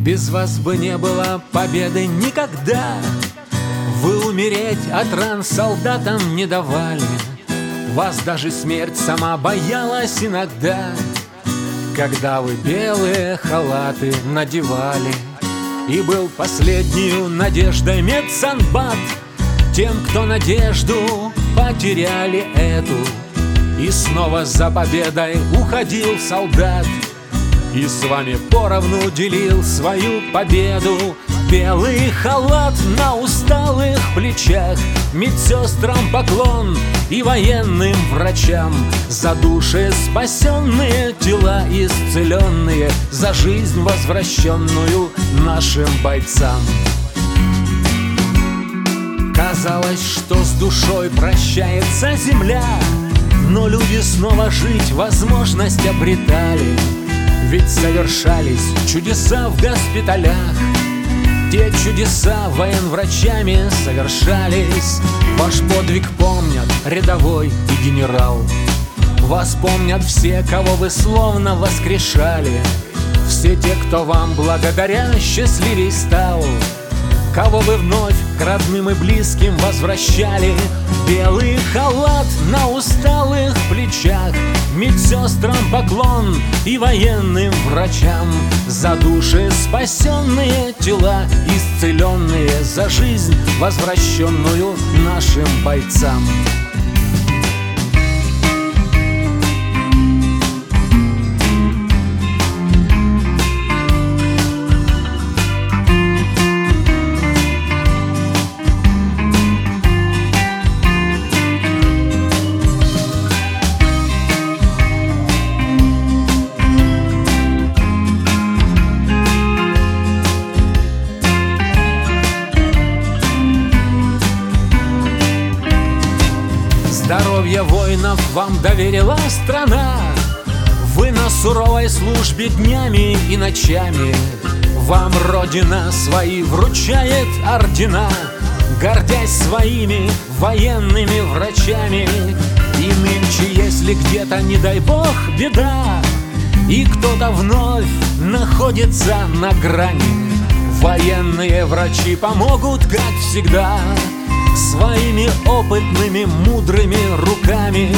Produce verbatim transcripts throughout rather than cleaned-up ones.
Без вас бы не было победы никогда. Вы умереть от ран солдатам не давали. Вас даже смерть сама боялась иногда, когда вы белые халаты надевали. И был последнюю надеждой медсанбат тем, кто надежду потеряли эту. И снова за победой уходил солдат, и с вами поровну делил свою победу. Белый халат на усталых плечах, медсестрам поклон и военным врачам за души спасенные, тела исцеленные, за жизнь возвращенную нашим бойцам. Казалось, что с душой прощается земля, но люди снова жить возможность обретали. Ведь совершались чудеса в госпиталях, те чудеса военврачами совершались. Ваш подвиг помнят рядовой и генерал. Вас помнят все, кого вы словно воскрешали. Все те, кто вам благодаря счастливей стал, кого вы вновь к родным и близким возвращали. Белый халат на усталых плечах, медсестрам поклон и военным врачам за души спасенные, тела исцеленные, за жизнь возвращенную нашим бойцам. Здоровье воинов вам доверила страна. Вы на суровой службе днями и ночами. Вам Родина свои вручает ордена, гордясь своими военными врачами. И нынче, если где-то, не дай бог, беда, и кто-то вновь находится на грани, военные врачи помогут, как всегда, своими опытными, мудрыми руками.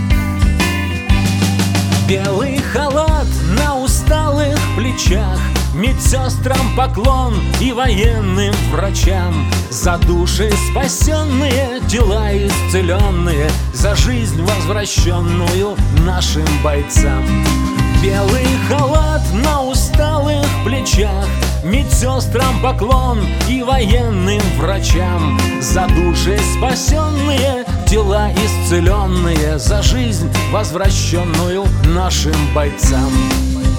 Белый халат на усталых плечах, медсестрам поклон и военным врачам за души спасенные, тела исцеленные, за жизнь возвращенную нашим бойцам. Белый халат на усталых плечах, медсестрам поклон и военным врачам за души спасенные, тела исцеленные, за жизнь возвращенную нашим бойцам.